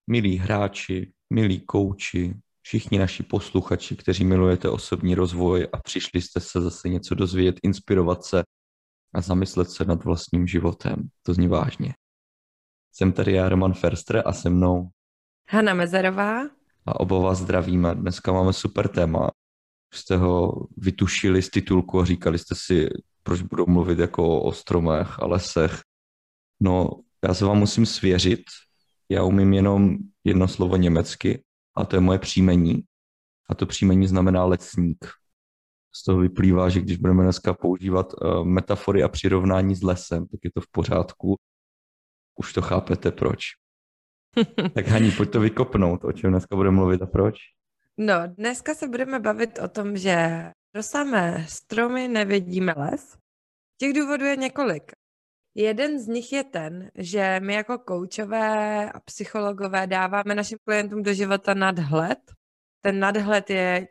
milí hráči, milí kouči, všichni naši posluchači, kteří milujete osobní rozvoj a přišli jste se zase něco dozvědět, inspirovat se a zamyslet se nad vlastním životem. To zní vážně. Jsem tady já, Roman Ferster, a se mnou Hana Mezerová. a oba vás zdravíme. Dneska máme super téma. Už jste ho vytušili z titulku a říkali jste si, proč budu mluvit jako o stromech a lesech. No, já se vám musím svěřit. Já umím jenom jedno slovo německy a to je moje příjmení. A to příjmení znamená lesník. Z toho vyplývá, že když budeme dneska používat metafory a přirovnání s lesem, tak je to v pořádku. Už to chápete, proč. Tak Haní, pojď to vykopnout, o čem dneska budeme mluvit a proč. No, dneska se budeme bavit o tom, že rostáme stromy, nevidíme les. Těch důvodů je několik. Jeden z nich je ten, že my jako koučové a psychologové dáváme našim klientům do života nadhled. Ten nadhled je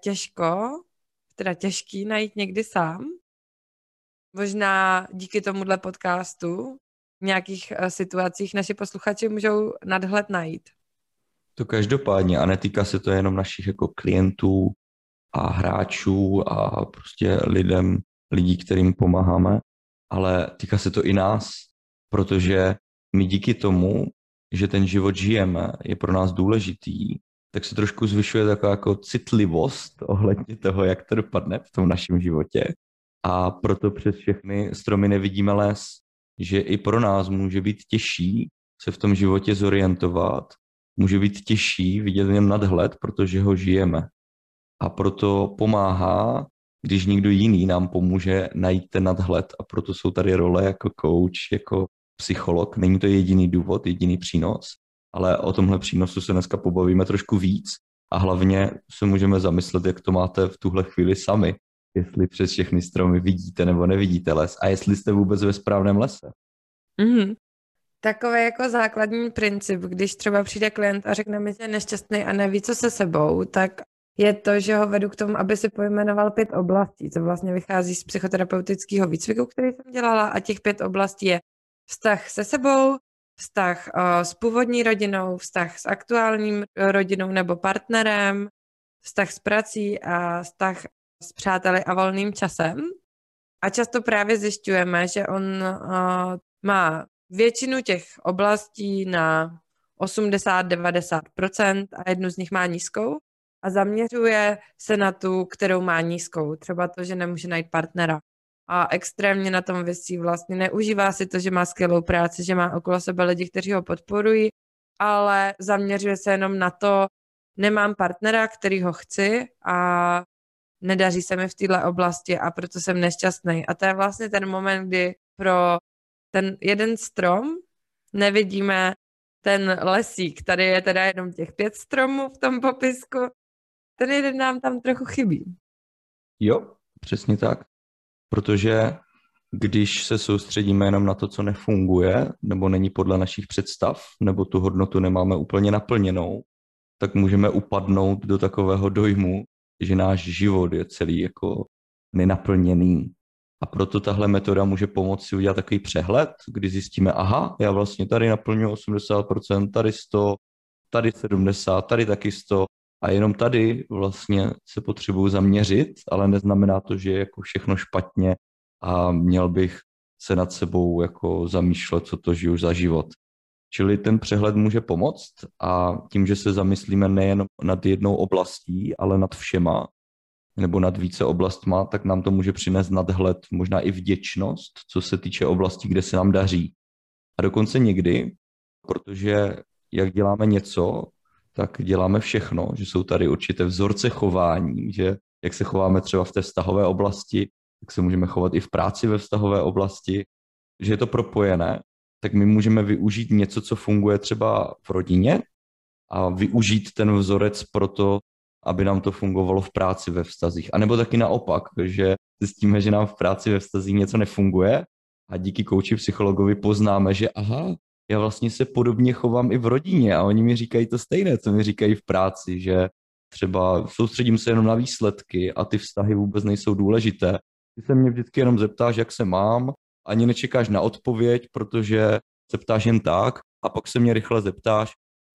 těžký najít někdy sám. Možná díky tomuhle podcastu v nějakých situacích naši posluchači můžou nadhled najít. To každopádně a netýká se to jenom našich jako klientů a hráčů a prostě lidí, kterým pomáháme, ale týká se to i nás, protože my díky tomu, že ten život žijeme, je pro nás důležitý, tak se trošku zvyšuje taková jako citlivost ohledně toho, jak to dopadne v tom našem životě. A proto přes všechny stromy nevidíme les, že i pro nás může být těžší se v tom životě zorientovat, může být těžší vidět jen nadhled, protože ho žijeme. A proto pomáhá, když někdo jiný nám pomůže najít ten nadhled. A proto jsou tady role jako coach, jako psycholog. Není to jediný důvod, jediný přínos, ale o tomhle přínosu se dneska pobavíme trošku víc. A hlavně se můžeme zamyslet, jak to máte v tuhle chvíli sami. Jestli přes všechny stromy vidíte nebo nevidíte les a jestli jste vůbec ve správném lese. Mhm. Takový jako základní princip, když třeba přijde klient a řekne mi, že je nešťastný a neví, co se sebou, tak je to, že ho vedu k tomu, aby si pojmenoval 5 oblastí. To vlastně vychází z psychoterapeutického výcviku, který jsem dělala, a těch 5 oblastí je vztah se sebou, vztah s původní rodinou, vztah s aktuálním rodinou nebo partnerem, vztah s prací a vztah s přáteli a volným časem. A často právě zjišťujeme, že on má většinu těch oblastí na 80-90% a jednu z nich má nízkou a zaměřuje se na tu, kterou má nízkou. Třeba to, že nemůže najít partnera. A extrémně na tom visí, vlastně neužívá si to, že má skvělou práci, že má okolo sebe lidi, kteří ho podporují, ale zaměřuje se jenom na to, nemám partnera, který ho chci a nedaří se mi v této oblasti a proto jsem nešťastný. A to je vlastně ten moment, kdy pro ten jeden strom nevidíme ten lesík. Tady je teda jenom těch 5 stromů v tom popisku. Ten jeden nám tam trochu chybí. Jo, přesně tak. Protože když se soustředíme jenom na to, co nefunguje, nebo není podle našich představ, nebo tu hodnotu nemáme úplně naplněnou, tak můžeme upadnout do takového dojmu, že náš život je celý jako nenaplněný. A proto tahle metoda může pomoci udělat takový přehled, kdy zjistíme, aha, já vlastně tady naplňuji 80%, tady 100, tady 70, tady taky 100 a jenom tady vlastně se potřebuji zaměřit, ale neznamená to, že je jako všechno špatně a měl bych se nad sebou jako zamýšlet, co to žiju za život. Čili ten přehled může pomoct a tím, že se zamyslíme nejen nad jednou oblastí, ale nad všema, nebo nad více oblastma, tak nám to může přinést nadhled, možná i vděčnost, co se týče oblastí, kde se nám daří. A dokonce někdy, protože jak děláme něco, tak děláme všechno, že jsou tady určité vzorce chování, že jak se chováme třeba v té vztahové oblasti, tak se můžeme chovat i v práci ve vztahové oblasti, že je to propojené, tak my můžeme využít něco, co funguje třeba v rodině a využít ten vzorec pro to, aby nám to fungovalo v práci ve vztazích. A nebo taky naopak, že zjistíme, že nám v práci ve vztazích něco nefunguje a díky kouči psychologovi poznáme, že aha, já vlastně se podobně chovám i v rodině a oni mi říkají to stejné, co mi říkají v práci, že třeba soustředím se jenom na výsledky a ty vztahy vůbec nejsou důležité. Ty se mě vždycky jenom zeptáš, jak se mám, ani nečekáš na odpověď, protože se ptáš jen tak a pak se mě rychle zeptáš,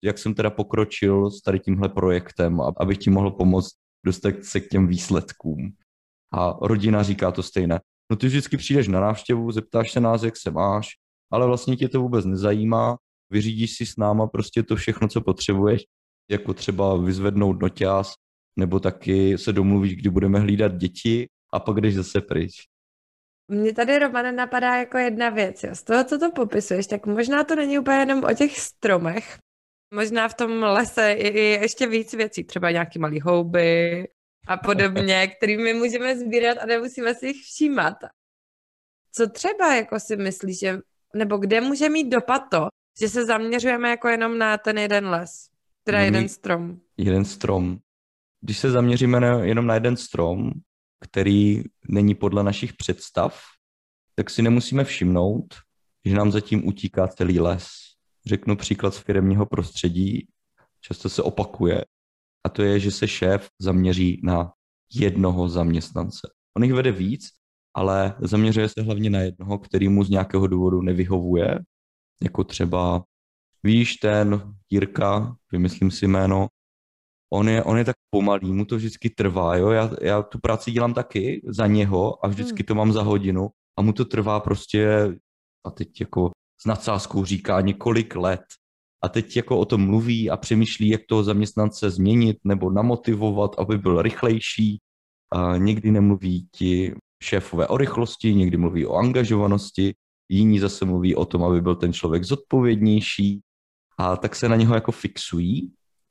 jak jsem teda pokročil s tady tímhle projektem, abych ti mohl pomoct dostat se k těm výsledkům. A rodina říká to stejné. No ty vždycky přijdeš na návštěvu, zeptáš se nás, jak se máš, ale vlastně tě to vůbec nezajímá, vyřídíš si s náma prostě to všechno, co potřebuješ, jako třeba vyzvednout noťaz, nebo taky se domluvíš, kdy budeme hlídat děti a pak jdeš zase pryč. Mně tady, Romane, napadá jako jedna věc. Jo. Z toho, co to popisuješ, tak možná to není úplně jenom o těch stromech. Možná v tom lese je ještě víc věcí, třeba nějaký malý houby a podobně, kterými můžeme sbírat a nemusíme si jich všímat. Co třeba jako si myslíš, že, nebo kde může mít dopad to, že se zaměřujeme jako jenom na ten jeden les, teda jeden strom? Jeden strom. Když se zaměříme jenom na jeden strom, který není podle našich představ, tak si nemusíme všimnout, že nám zatím utíká celý les. Řeknu příklad z firemního prostředí, často se opakuje, a to je, že se šéf zaměří na jednoho zaměstnance. On jich vede víc, ale zaměřuje se hlavně na jednoho, který mu z nějakého důvodu nevyhovuje, jako třeba, víš, ten Jirka, vymyslím si jméno, on je tak pomalý, mu to vždycky trvá, jo? Já tu práci dělám taky za něho a vždycky to mám za hodinu a mu to trvá prostě, a teď jako s nadsázkou říká několik let a teď jako o tom mluví a přemýšlí, jak toho zaměstnance změnit nebo namotivovat, aby byl rychlejší. A někdy nemluví ti šéfové o rychlosti, někdy mluví o angažovanosti, jiní zase mluví o tom, aby byl ten člověk zodpovědnější a tak se na něho jako fixují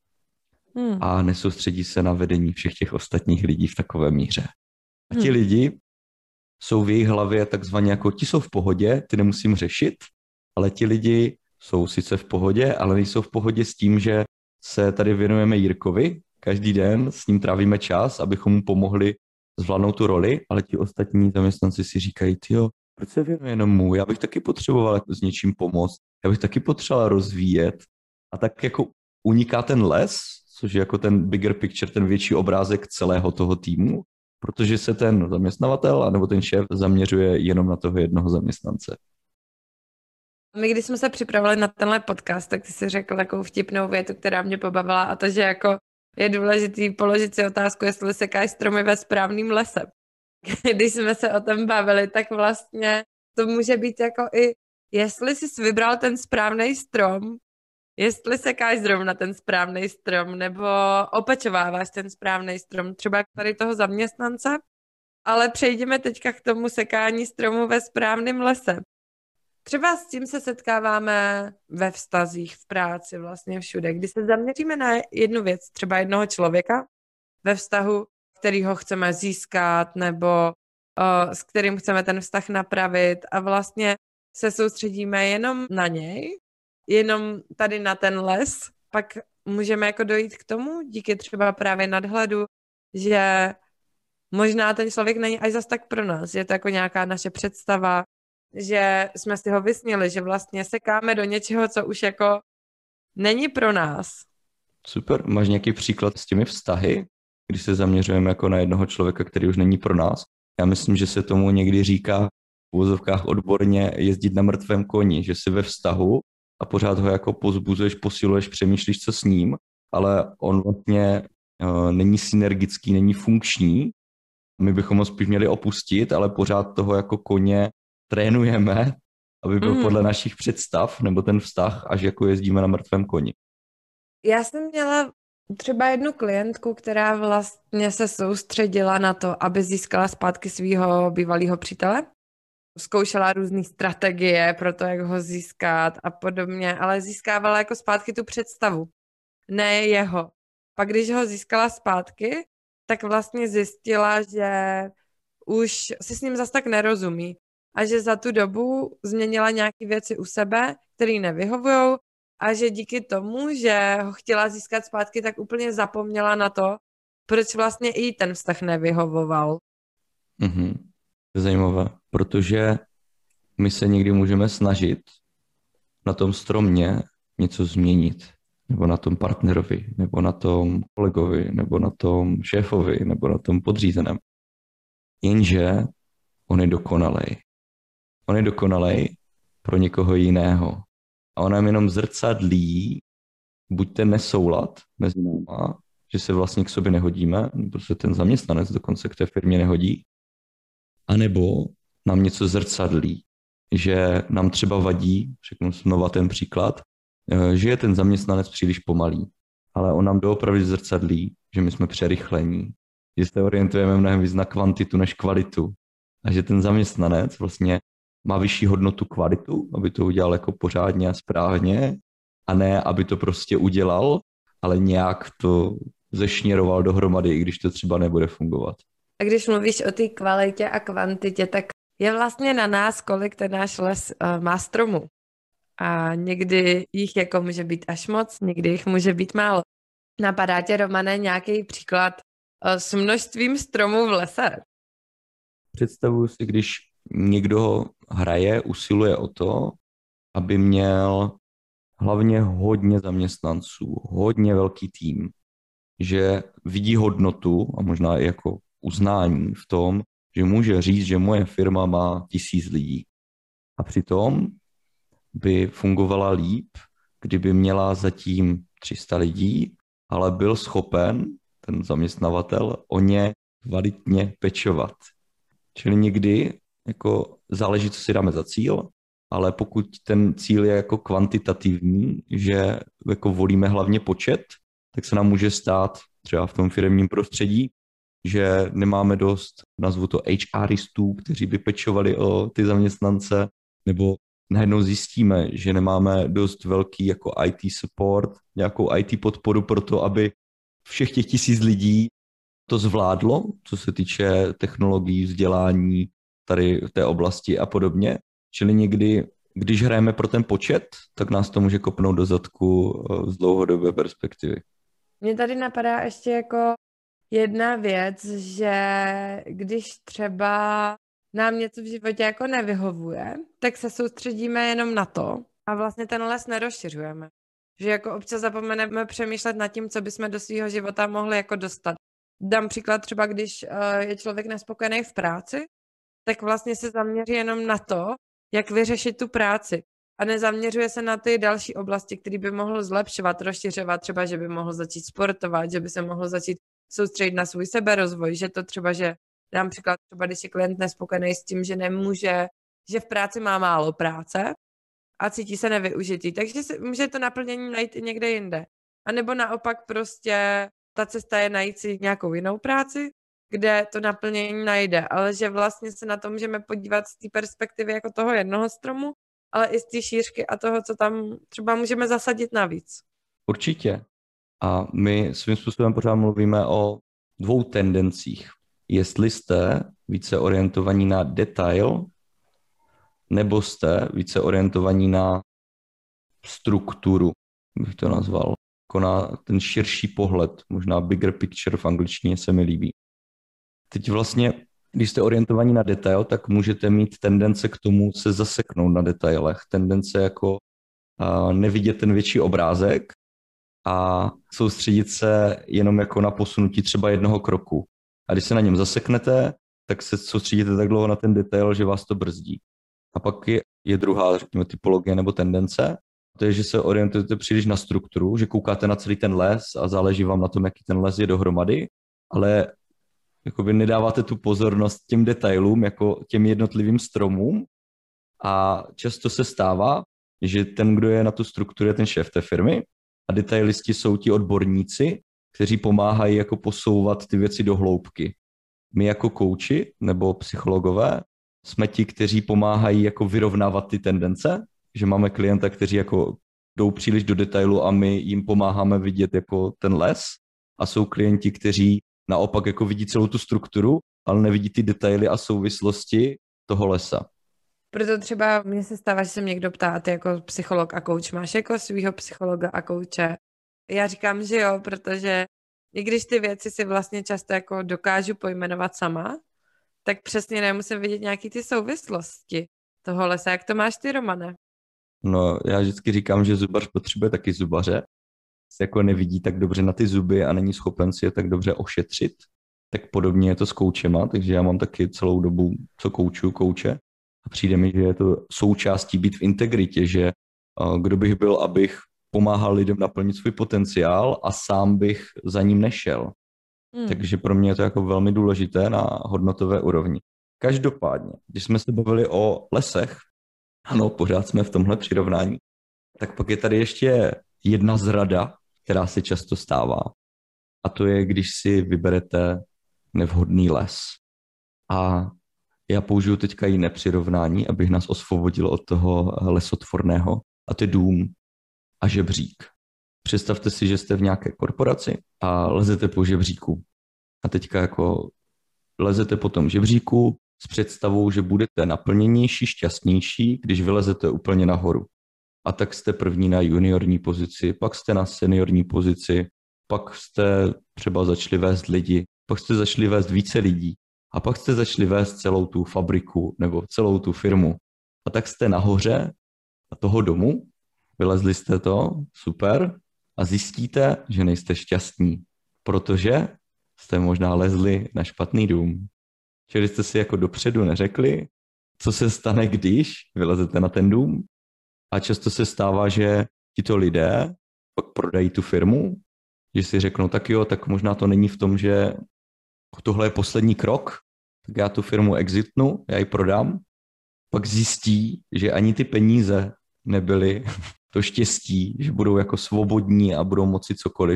a nesoustředí se na vedení všech těch ostatních lidí v takové míře. A ti lidi jsou v jejich hlavě takzvaně jako ti jsou v pohodě, ty nemusím řešit, ale ti lidi jsou sice v pohodě, ale nejsou v pohodě s tím, že se tady věnujeme Jirkovi, každý den s ním trávíme čas, abychom mu pomohli zvládnout tu roli, ale ti ostatní zaměstnanci si říkají, tyjo, proč se věnuje jenom mu, já bych taky potřeboval s něčím pomoct, já bych taky potřeboval rozvíjet. A tak jako uniká ten les, což je jako ten bigger picture, ten větší obrázek celého toho týmu, protože se ten zaměstnavatel anebo ten šéf zaměřuje jenom na toho jednoho zaměstnance. My, když jsme se připravili na tenhle podcast, tak ty jsi řekl takovou vtipnou větu, která mě pobavila, a to, že jako je důležitý položit si otázku, jestli sekáš stromy ve správným lese. Když jsme se o tom bavili, tak vlastně to může být jako i, jestli jsi vybral ten správný strom, jestli sekáš zrovna ten správný strom, nebo opečováváš ten správný strom, třeba tady toho zaměstnance, ale přejdeme teďka k tomu sekání stromu ve správném lese. Třeba s tím se setkáváme ve vztazích, v práci, vlastně všude. Když se zaměříme na jednu věc, třeba jednoho člověka ve vztahu, kterýho chceme získat nebo s kterým chceme ten vztah napravit a vlastně se soustředíme jenom na něj, jenom tady na ten les, pak můžeme jako dojít k tomu, díky třeba právě nadhledu, že možná ten člověk není až zas tak pro nás, je to jako nějaká naše představa, že jsme si ho vysnili, že vlastně sekáme do něčeho, co už jako není pro nás. Super, máš nějaký příklad s těmi vztahy, když se zaměřujeme jako na jednoho člověka, který už není pro nás? Já myslím, že se tomu někdy říká v uvozovkách odborně jezdit na mrtvém koni, že jsi ve vztahu a pořád ho jako pozbuzuješ, posiluješ, přemýšlíš, co s ním, ale on vlastně není synergický, není funkční. My bychom ho spíš měli opustit, ale pořád toho jako koně trénujeme, aby byl podle našich představ, nebo ten vztah, až jako jezdíme na mrtvém koni. Já jsem měla třeba jednu klientku, která vlastně se soustředila na to, aby získala zpátky svého bývalého přítele. Zkoušela různé strategie pro to, jak ho získat a podobně, ale získávala jako zpátky tu představu, ne jeho. Pak když ho získala zpátky, tak vlastně zjistila, že už si s ním zas tak nerozumí a že za tu dobu změnila nějaké věci u sebe, které nevyhovujou a že díky tomu, že ho chtěla získat zpátky, tak úplně zapomněla na to, proč vlastně i ten vztah nevyhovoval. To je zajímavé, protože my se někdy můžeme snažit na tom stromě něco změnit, nebo na tom partnerovi, nebo na tom kolegovi, nebo na tom šéfovi, nebo na tom podřízeném. Jenže on je dokonalej. On je dokonalej pro někoho jiného. A on nám jenom zrcadlí buď ten nesoulad mezi náma, že se vlastně k sobě nehodíme, protože ten zaměstnanec dokonce k té firmě nehodí, anebo nám něco zrcadlí, že nám třeba vadí, řeknu znova ten příklad, že je ten zaměstnanec příliš pomalý, ale on nám doopravdy zrcadlí, že my jsme přerychlení, že se orientujeme mnohem víc na kvantitu než kvalitu a že ten zaměstnanec vlastně má vyšší hodnotu kvalitu, aby to udělal jako pořádně a správně a ne, aby to prostě udělal, ale nějak to zešněroval dohromady, i když to třeba nebude fungovat. A když mluvíš o té kvalitě a kvantitě, tak je vlastně na nás, kolik ten náš les má stromů. A někdy jich jako může být až moc, někdy jich může být málo. Napadá tě, Romane, nějaký příklad s množstvím stromů v lese? Představuji si, když někdo hraje, usiluje o to, aby měl hlavně hodně zaměstnanců, hodně velký tým, že vidí hodnotu a možná i jako uznání v tom, že může říct, že moje firma má 1000 lidí. A přitom by fungovala líp, kdyby měla zatím 300 lidí, ale byl schopen ten zaměstnavatel o ně kvalitně pečovat. Čili někdy jako záleží, co si dáme za cíl, ale pokud ten cíl je jako kvantitativní, že jako volíme hlavně počet, tak se nám může stát třeba v tom firemním prostředí, že nemáme dost, nazvu to HRistů, kteří by pečovali o ty zaměstnance, nebo najednou zjistíme, že nemáme dost velký jako IT support, nějakou IT podporu pro to, aby všech těch 1000 lidí to zvládlo, co se týče technologií, vzdělání tady v té oblasti a podobně. Čili někdy, když hrajeme pro ten počet, tak nás to může kopnout do zadku z dlouhodobé perspektivy. Mně tady napadá ještě jako jedna věc, že když třeba nám něco v životě jako nevyhovuje, tak se soustředíme jenom na to a vlastně ten les nerozšiřujeme. Že jako občas zapomeneme přemýšlet nad tím, co bychom do svého života mohli jako dostat. Dám příklad třeba, když je člověk nespokojený v práci, tak vlastně se zaměří jenom na to, jak vyřešit tu práci. A nezaměřuje se na ty další oblasti, které by mohl zlepšovat, rozšiřovat, třeba, že by mohl začít sportovat, že by se mohl začít soustředit na svůj seberozvoj, že to třeba, že dám příklad, třeba když je klient nespokojený s tím, že nemůže, že v práci má málo práce a cítí se nevyužitý, takže si může to naplnění najít i někde jinde. A nebo naopak prostě ta cesta je najít si nějakou jinou práci, kde to naplnění najde, ale že vlastně se na to můžeme podívat z té perspektivy jako toho jednoho stromu, ale i z té šířky a toho, co tam třeba můžeme zasadit navíc. Určitě. A my svým způsobem pořád mluvíme o 2 tendencích. Jestli jste více orientovaní na detail, nebo jste více orientovaní na strukturu, bych to nazval, jako na ten širší pohled, možná bigger picture v angličtině se mi líbí. Teď vlastně, když jste orientovaní na detail, tak můžete mít tendence k tomu se zaseknout na detailech, tendence jako nevidět ten větší obrázek a soustředit se jenom jako na posunutí třeba jednoho kroku. A když se na něm zaseknete, tak se soustředíte tak dlouho na ten detail, že vás to brzdí. A pak je druhá, řekněme, typologie nebo tendence, to je, že se orientujete příliš na strukturu, že koukáte na celý ten les a záleží vám na tom, jaký ten les je dohromady, ale jakoby nedáváte tu pozornost těm detailům, jako těm jednotlivým stromům a často se stává, že ten, kdo je na tu strukturu, je ten šéf té firmy a detailisti jsou ti odborníci, kteří pomáhají jako posouvat ty věci do hloubky. My jako kouči nebo psychologové jsme ti, kteří pomáhají jako vyrovnávat ty tendence, že máme klienta, kteří jako jdou příliš do detailu a my jim pomáháme vidět jako ten les a jsou klienti, kteří naopak jako vidí celou tu strukturu, ale nevidí ty detaily a souvislosti toho lesa. Proto třeba mně se stává, že se mě někdo ptá, a ty jako psycholog a kouč máš jako svýho psychologa a kouče? Já říkám, že jo, protože i když ty věci si vlastně často jako dokážu pojmenovat sama, tak přesně nemusím vidět nějaký ty souvislosti toho lesa. Jak to máš ty, Romane? No, já vždycky říkám, že zubař potřebuje taky zubaře. Se jako nevidí tak dobře na ty zuby a není schopen si je tak dobře ošetřit. Tak podobně je to s koučema, takže já mám taky celou dobu, co koučuju kouče. A přijde mi, že je to součástí být v integritě, že kdo bych byl, abych pomáhal lidem naplnit svůj potenciál a sám bych za ním nešel. Takže pro mě je to jako velmi důležité na hodnotové úrovni. Každopádně, když jsme se bavili o lesech, ano, pořád jsme v tomhle přirovnání, tak pak je tady ještě jedna zrada, která se často stává. A to je, když si vyberete nevhodný les. A já použiju teďka jiné přirovnání, abych nás osvobodil od toho lesotvorného. A to je dům a žebřík. Představte si, že jste v nějaké korporaci a lezete po žebříku. A teďka jako lezete po tom žebříku s představou, že budete naplněnější, šťastnější, když vylezete úplně nahoru. A tak jste první na juniorní pozici, pak jste na seniorní pozici, pak jste třeba začali vést lidi, pak jste začali vést více lidí a pak jste začali vést celou tu fabriku nebo celou tu firmu. A tak jste nahoře toho domu, vylezli jste to, super, a zjistíte, že nejste šťastní, protože jste možná lezli na špatný dům. Čili jste si jako dopředu neřekli, co se stane, když vylezete na ten dům. A často se stává, že tito lidé pak prodají tu firmu, že si řeknou, tak jo, tak možná to není v tom, že tohle je poslední krok, tak já tu firmu exitnu, já ji prodám. Pak zjistí, že ani ty peníze nebyly to štěstí, že budou jako svobodní a budou moci cokoliv.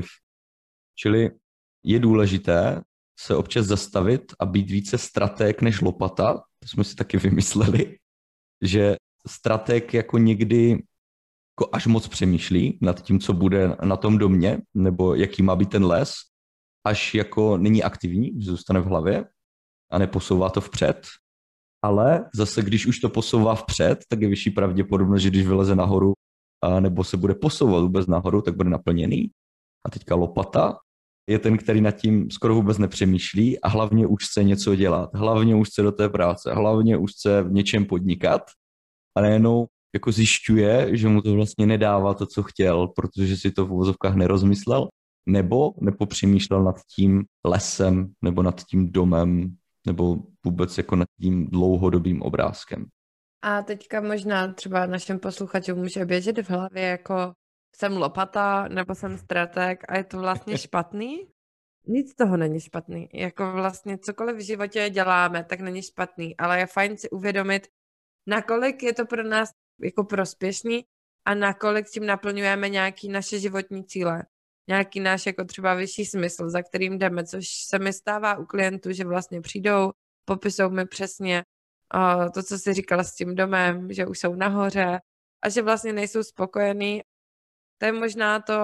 Čili je důležité se občas zastavit a být více stratég než lopata. To jsme si taky vymysleli, že stratég jako někdy jako až moc přemýšlí nad tím, co bude na tom domě, nebo jaký má být ten les, až jako není aktivní, že zůstane v hlavě a neposouvá to vpřed. Ale zase, když už to posouvá vpřed, tak je vyšší pravděpodobnost, že když vyleze nahoru nebo se bude posouvat vůbec nahoru, tak bude naplněný. A teďka lopata je ten, který nad tím skoro vůbec nepřemýšlí a hlavně už chce něco dělat, hlavně už chce do té práce, hlavně už chce v něčem podnikat a nejenom jako zjišťuje, že mu to vlastně nedává to, co chtěl, protože si to v uvozovkách nerozmyslel, nebo nepopřemýšlel nad tím lesem, nebo nad tím domem, nebo vůbec jako nad tím dlouhodobým obrázkem. A teďka možná třeba našim posluchačům může běžet v hlavě jako jsem lopata nebo jsem stratég a je to vlastně špatný? Nic z toho není špatný. Jako vlastně cokoliv v životě děláme, tak není špatný, ale je fajn si uvědomit, nakolik je to pro nás jako prospěšný a nakolik tím naplňujeme nějaký naše životní cíle. Nějaký náš jako třeba vyšší smysl, za kterým jdeme, což se mi stává u klientů, že vlastně přijdou, popisují mi přesně to, co jsi říkala s tím domem, že už jsou nahoře a že vlastně nejsou spokojení. To je možná to,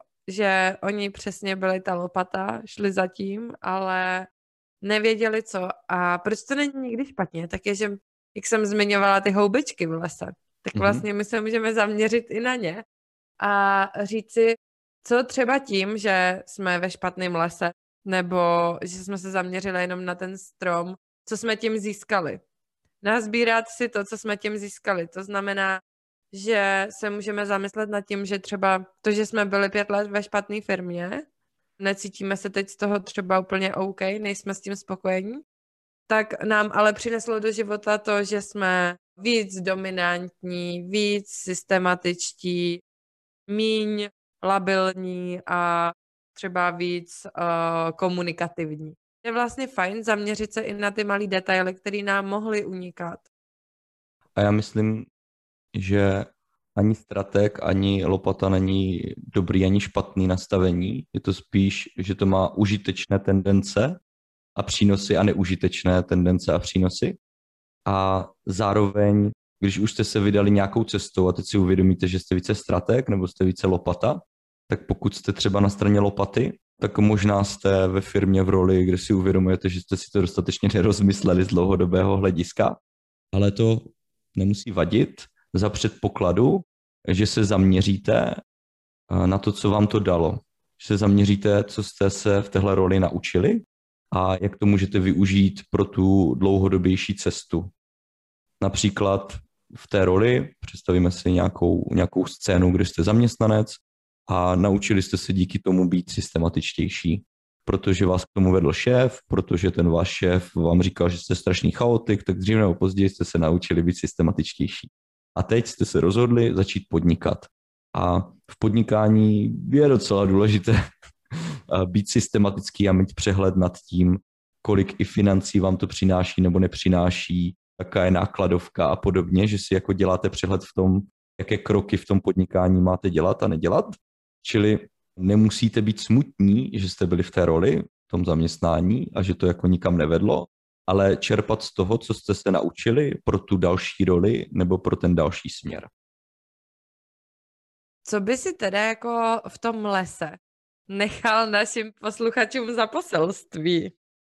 že oni přesně byli ta lopata, šli za tím, ale nevěděli co. A proč to není nikdy špatně, tak je, že jak jsem zmiňovala ty houbičky v lese, tak vlastně my se můžeme zaměřit i na ně a říct si, co třeba tím, že jsme ve špatném lese, nebo že jsme se zaměřili jenom na ten strom, co jsme tím získali. Nazbírat si to, co jsme tím získali. To znamená, že se můžeme zamyslet nad tím, že třeba to, že jsme byli 5 let ve špatné firmě, necítíme se teď z toho třeba úplně OK, nejsme s tím spokojení, tak nám ale přineslo do života to, že jsme víc dominantní, víc systematičtí, míň labilní a třeba víc komunikativní. Je vlastně fajn zaměřit se i na ty malé detaily, které nám mohly unikat. A já myslím, že ani stratég, ani lopata není dobrý, ani špatný nastavení. Je to spíš, že to má užitečné tendence a přínosy a neužitečné tendence a přínosy. A zároveň, když už jste se vydali nějakou cestou a teď si uvědomíte, že jste více stratég nebo jste více lopata, tak pokud jste třeba na straně lopaty, tak možná jste ve firmě v roli, kde si uvědomujete, že jste si to dostatečně nerozmysleli z dlouhodobého hlediska, ale to nemusí vadit za předpokladu, že se zaměříte na to, co vám to dalo. Že se zaměříte, co jste se v téhle roli naučili a jak to můžete využít pro tu dlouhodobější cestu. Například v té roli představíme si nějakou scénu, kde jste zaměstnanec a naučili jste se díky tomu být systematičtější, protože vás k tomu vedl šéf, protože ten váš šéf vám říkal, že jste strašný chaotik, tak dřív nebo později jste se naučili být systematičtější. A teď jste se rozhodli začít podnikat. A v podnikání je docela důležité být systematický a mít přehled nad tím, kolik i financí vám to přináší nebo nepřináší, jaká je nákladovka a podobně, že si jako děláte přehled v tom, jaké kroky v tom podnikání máte dělat a nedělat. Čili nemusíte být smutní, že jste byli v té roli, v tom zaměstnání a že to jako nikam nevedlo, ale čerpat z toho, co jste se naučili pro tu další roli nebo pro ten další směr. Co by si teda jako v tom lese nechal našim posluchačům za poselství?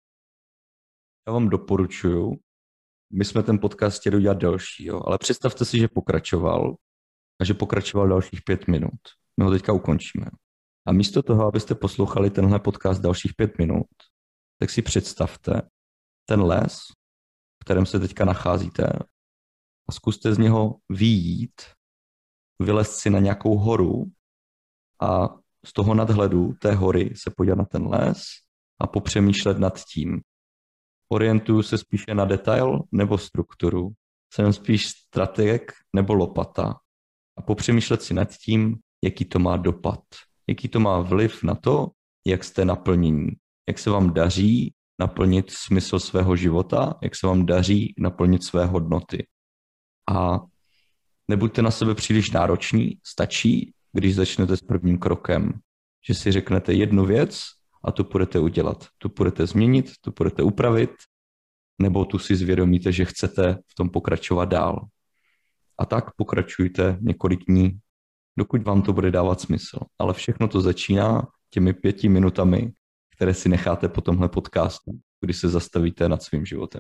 Já vám doporučuju, my jsme ten podcast chtěli udělat delší, jo, ale představte si, že pokračoval a že pokračoval dalších 5 minut. My ho teďka ukončíme. A místo toho, abyste poslouchali tenhle podcast dalších 5 minut, tak si představte ten les, v kterém se teďka nacházíte a zkuste z něho vyjít, vylézt si na nějakou horu a z toho nadhledu té hory se podívat na ten les a popřemýšlet nad tím. Orientuju se spíše na detail nebo strukturu. Jsem spíš strateg nebo lopata. A popřemýšlet si nad tím, jaký to má dopad. Jaký to má vliv na to, jak jste naplnění. Jak se vám daří naplnit smysl svého života, jak se vám daří naplnit své hodnoty. A nebuďte na sebe příliš nároční, stačí, když začnete s prvním krokem. Že si řeknete jednu věc a tu budete udělat. Tu budete změnit, tu budete upravit, nebo tu si zvědomíte, že chcete v tom pokračovat dál. A tak pokračujte několik dní, dokud vám to bude dávat smysl. Ale všechno to začíná těmi 5 minutami, které si necháte po tomhle podcastu, kdy se zastavíte nad svým životem.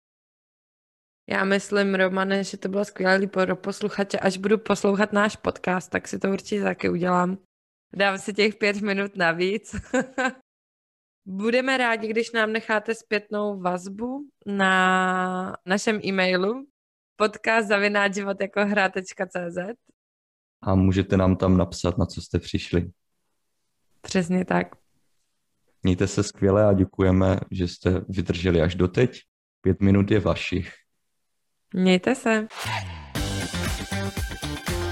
Já myslím, Romane, že to bylo skvělé pro posluchače. Až budu poslouchat náš podcast, tak si to určitě taky udělám. Dám si těch 5 minut navíc. Budeme rádi, když nám necháte zpětnou vazbu na našem e-mailu podcast@životjakohra.cz A můžete nám tam napsat, na co jste přišli. Přesně tak. Mějte se skvěle a děkujeme, že jste vydrželi až doteď. 5 minut je vašich. Mějte se.